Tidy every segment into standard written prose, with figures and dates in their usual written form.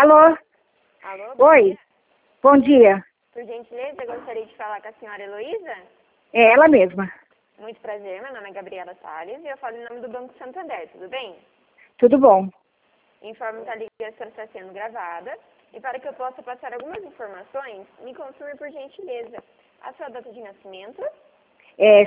Alô? Alô, bom Oi, dia. bom dia. Por gentileza, eu gostaria de falar com a senhora Heloísa. É ela mesma. Muito prazer, meu nome é Gabriela Salles e eu falo em nome do Banco Santander, tudo bem? Tudo bom? Informo que a ligação está sendo gravada e para que eu possa passar algumas informações, me confirme por gentileza a sua data de nascimento. É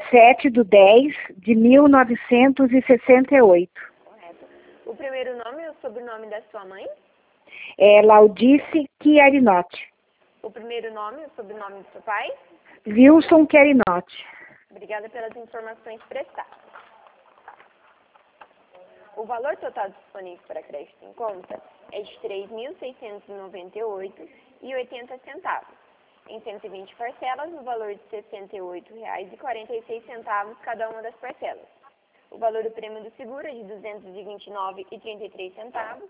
7/10/1968. Correto. O primeiro nome e o sobrenome da sua mãe. É Laudice Chiarinotti. O primeiro nome e o sobrenome do seu pai. Wilson Chiarinotti. Obrigada pelas informações prestadas. O valor total disponível para crédito em conta é de R$ 3.698,80, em 120 parcelas, no valor de R$ 68,46 cada uma das parcelas. O valor do prêmio do seguro é de R$ 229,33.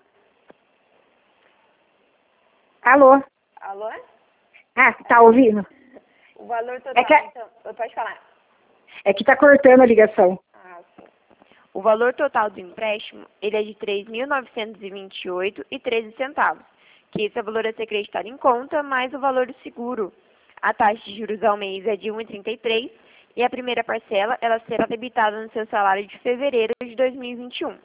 Alô? Alô? Ah, tá ouvindo? O valor total, então... Pode falar. É que tá cortando a ligação. Ah, sim. O valor total do empréstimo, ele é de R$ 3.928,13, que esse é o valor a ser acreditado em conta, mais o valor do seguro. A taxa de juros ao mês é de 1,33 e a primeira parcela, ela será debitada no seu salário de fevereiro de 2021.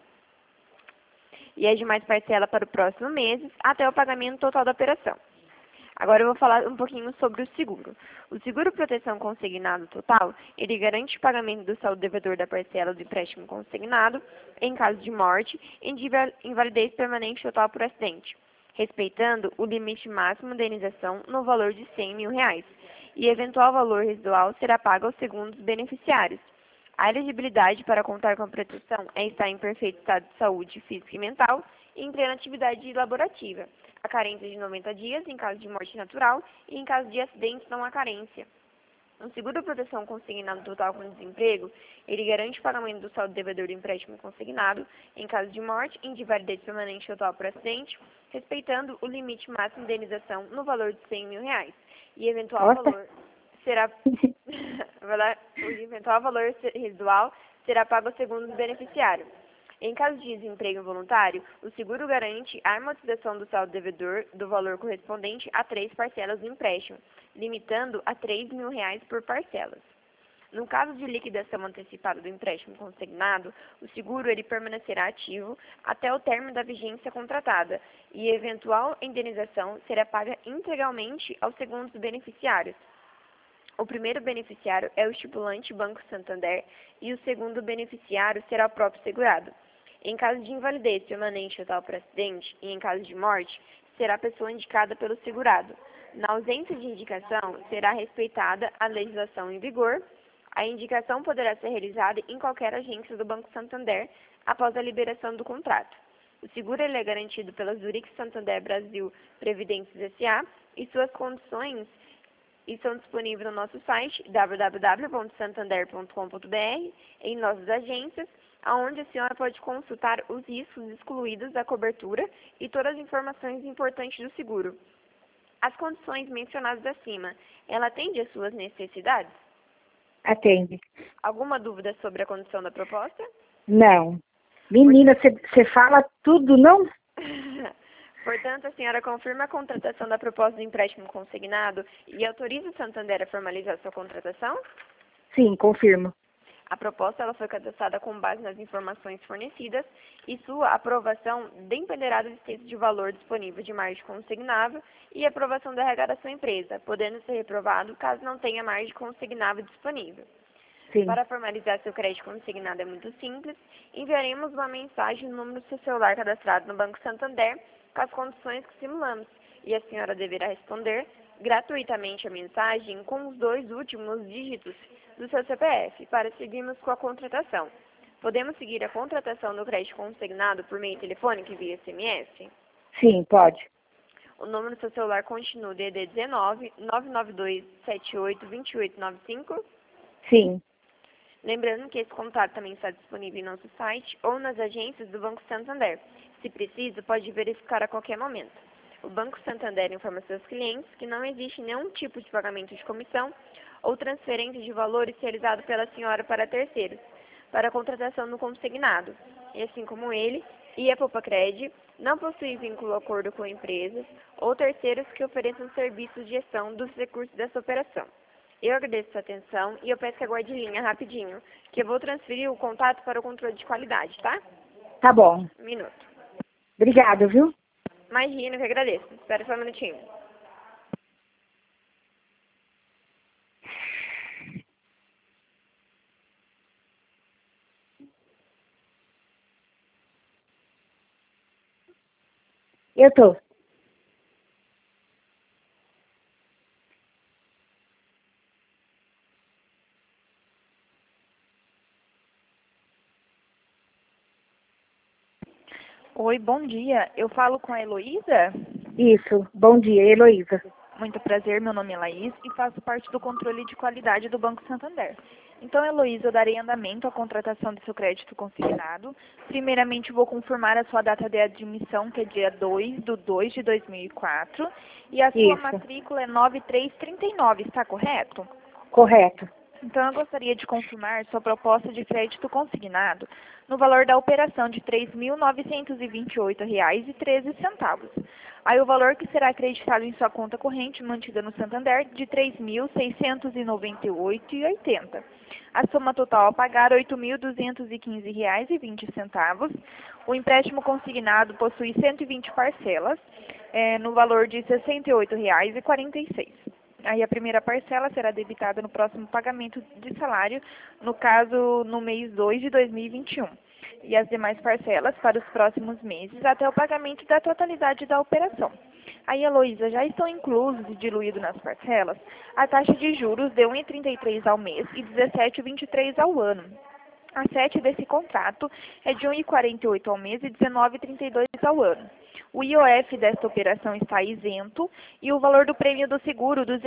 E as demais parcelas para o próximo mês, até o pagamento total da operação. Agora eu vou falar um pouquinho sobre o seguro. O seguro proteção consignado total, ele garante o pagamento do saldo devedor da parcela do empréstimo consignado em caso de morte e de invalidez permanente total por acidente, respeitando o limite máximo de indenização no valor de R$ 100.000, e eventual valor residual será pago aos segundos beneficiários. A elegibilidade para contar com a proteção é estar em perfeito estado de saúde física e mental e em plena atividade laborativa. A carência de 90 dias em caso de morte natural e em caso de acidentes não há carência. Um seguro proteção consignado total com desemprego, ele garante o pagamento do saldo devedor do empréstimo consignado em caso de morte e de invalidez permanente total por acidente, respeitando o limite máximo de indenização no valor de R$ 100.000. E eventual valor será o eventual valor residual será pago ao segundo beneficiário. Em caso de desemprego voluntário, o seguro garante a amortização do saldo devedor do valor correspondente a 3 parcelas do empréstimo, limitando a R$ 3.000 por parcelas. No caso de liquidação antecipada do empréstimo consignado, o seguro ele permanecerá ativo até o término da vigência contratada e eventual indenização será paga integralmente aos segundos beneficiários. O primeiro beneficiário é o estipulante Banco Santander e o segundo beneficiário será o próprio segurado. Em caso de invalidez permanente total por acidente e em caso de morte, será a pessoa indicada pelo segurado. Na ausência de indicação, será respeitada a legislação em vigor. A indicação poderá ser realizada em qualquer agência do Banco Santander após a liberação do contrato. O seguro ele é garantido pela Zurich Santander Brasil Previdências S.A. e suas condições estão disponíveis no nosso site www.santander.com.br, em nossas agências, onde a senhora pode consultar os riscos excluídos da cobertura e todas as informações importantes do seguro. As condições mencionadas acima, ela atende às suas necessidades? Atende. Alguma dúvida sobre a condição da proposta? Não. Menina, você fala tudo, não? Portanto, a senhora confirma a contratação da proposta de empréstimo consignado e autoriza o Santander a formalizar sua contratação? Sim, confirmo. A proposta ela foi cadastrada com base nas informações fornecidas e sua aprovação dependerá da existência de valor disponível de margem consignável e aprovação da RH da sua empresa, podendo ser reprovado caso não tenha margem consignável disponível. Sim. Para formalizar seu crédito consignado é muito simples, enviaremos uma mensagem no número do seu celular cadastrado no Banco Santander com as condições que simulamos e a senhora deverá responder gratuitamente a mensagem com os 2 últimos dígitos do seu CPF para seguirmos com a contratação. Podemos seguir a contratação do crédito consignado por meio telefônico e via SMS? Sim, pode. O número do seu celular continua DDD 19 992 78 2895? Sim. Lembrando que esse contato também está disponível em nosso site ou nas agências do Banco Santander. Se preciso, pode verificar a qualquer momento. O Banco Santander informa seus clientes que não existe nenhum tipo de pagamento de comissão ou transferência de valores realizado pela senhora para terceiros, para a contratação do consignado. E assim como ele, e a Poupa-Cred não possui vínculo ou acordo com empresas ou terceiros que ofereçam serviços de gestão dos recursos dessa operação. Eu agradeço sua atenção e eu peço que aguarde em linha rapidinho, que eu vou transferir o contato para o controle de qualidade, tá? Tá bom. Um minuto. Obrigada, viu? Imagino que agradeço. Espera só um minutinho. Eu tô. Oi, bom dia. Eu falo com a Heloísa? Isso. Bom dia, Heloísa. Muito prazer, meu nome é Laís e faço parte do controle de qualidade do Banco Santander. Então, Heloísa, eu darei andamento à contratação do seu crédito consignado. Primeiramente, vou confirmar a sua data de admissão, que é dia 2/2/2004, e a sua Isso. matrícula é 9339, está correto? Correto. Então, eu gostaria de confirmar sua proposta de crédito consignado no valor da operação de R$ 3.928,13. Aí o valor que será acreditado em sua conta corrente mantida no Santander de R$ 3.698,80. A soma total a pagar R$ 8.215,20. O empréstimo consignado possui 120 parcelas, no valor de R$ 68,46. Aí a primeira parcela será debitada no próximo pagamento de salário, no caso, no mês 2 de 2021. E as demais parcelas para os próximos meses, até o pagamento da totalidade da operação. Aí, Heloísa, já estão inclusos e diluídos nas parcelas a taxa de juros de 1,33 ao mês e 17,23 ao ano. A 7 desse contrato é de 1,48 ao mês e 19,32 ao ano. O IOF desta operação está isento e o valor do prêmio do seguro, R$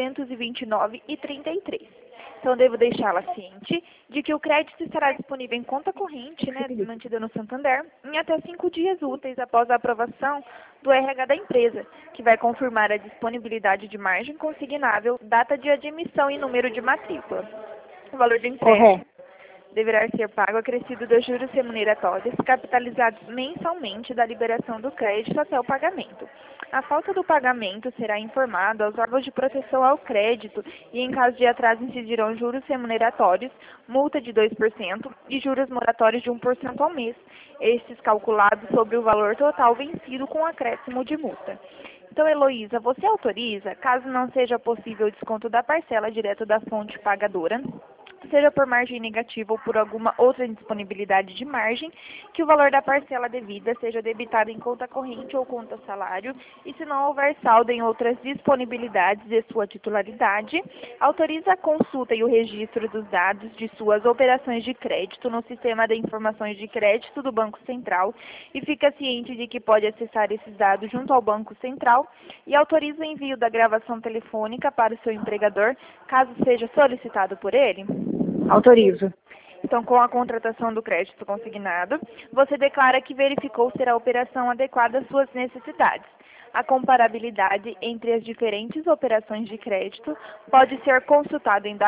229,33. Então, devo deixá-la ciente de que o crédito estará disponível em conta corrente, mantida no Santander, em até 5 dias úteis após a aprovação do RH da empresa, que vai confirmar a disponibilidade de margem consignável, data de admissão e número de matrícula. O valor do empréstimo Correto. deverá ser pago acrescido dos juros remuneratórios capitalizados mensalmente da liberação do crédito até o pagamento. A falta do pagamento será informado aos órgãos de proteção ao crédito e, em caso de atraso, incidirão juros remuneratórios, multa de 2% e juros moratórios de 1% ao mês, estes calculados sobre o valor total vencido com acréscimo de multa. Então, Heloísa, você autoriza, caso não seja possível o desconto da parcela direto da fonte pagadora, seja por margem negativa ou por alguma outra indisponibilidade de margem, que o valor da parcela devida seja debitado em conta corrente ou conta salário, e se não houver saldo em outras disponibilidades de sua titularidade, autoriza a consulta e o registro dos dados de suas operações de crédito no Sistema de Informações de Crédito do Banco Central e fica ciente de que pode acessar esses dados junto ao Banco Central e autoriza o envio da gravação telefônica para o seu empregador, caso seja solicitado por ele? Autorizo. Então, com a contratação do crédito consignado, você declara que verificou ser a operação adequada às suas necessidades. A comparabilidade entre as diferentes operações de crédito pode ser consultada em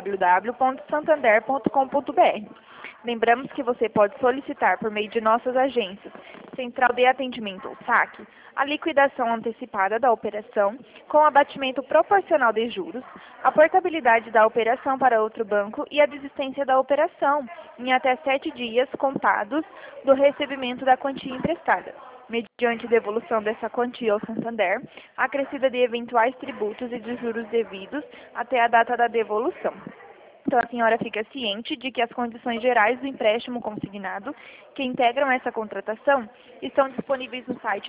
www.santander.com.br. Lembramos que você pode solicitar por meio de nossas agências, Central de Atendimento ou SAC, a liquidação antecipada da operação com abatimento proporcional de juros, a portabilidade da operação para outro banco e a desistência da operação em até 7 dias contados do recebimento da quantia emprestada, mediante devolução dessa quantia ao Santander, acrescida de eventuais tributos e de juros devidos até a data da devolução. Então, a senhora fica ciente de que as condições gerais do empréstimo consignado que integram essa contratação estão disponíveis no site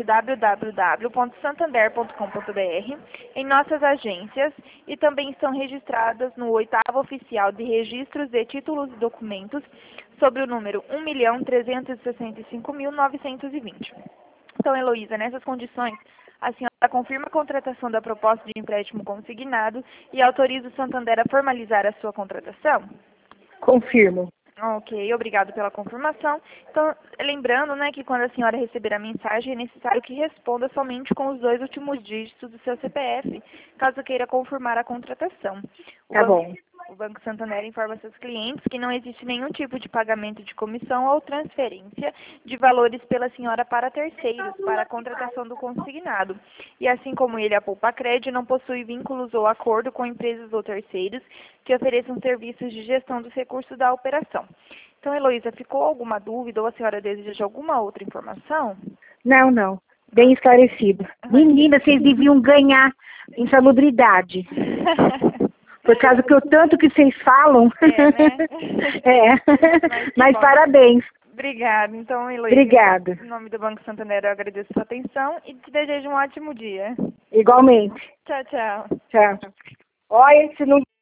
www.santander.com.br, em nossas agências e também estão registradas no 8º Oficial de Registros de Títulos e Documentos sobre o número 1.365.920. Então, Heloísa, nessas condições, a senhora confirma a contratação da proposta de empréstimo consignado e autoriza o Santander a formalizar a sua contratação? Confirmo. Ok, obrigado pela confirmação. Então, lembrando, que quando a senhora receber a mensagem, é necessário que responda somente com os 2 últimos dígitos do seu CPF, caso queira confirmar a contratação. Tá bom. O Banco Santander informa seus clientes que não existe nenhum tipo de pagamento de comissão ou transferência de valores pela senhora para terceiros, para a contratação do consignado. E assim como ele, a Poupacred não possui vínculos ou acordo com empresas ou terceiros que ofereçam serviços de gestão dos recursos da operação. Então, Heloísa, ficou alguma dúvida ou a senhora deseja alguma outra informação? Não, não. Bem esclarecido. Menina, vocês deviam ganhar insalubridade. Por causa que o tanto que vocês falam. Né? Mas parabéns. Obrigada. Então, Heloísa, Obrigada. em nome do Banco Santander, eu agradeço a sua atenção e te desejo um ótimo dia. Igualmente. Tchau, tchau. Tchau. Olha, se não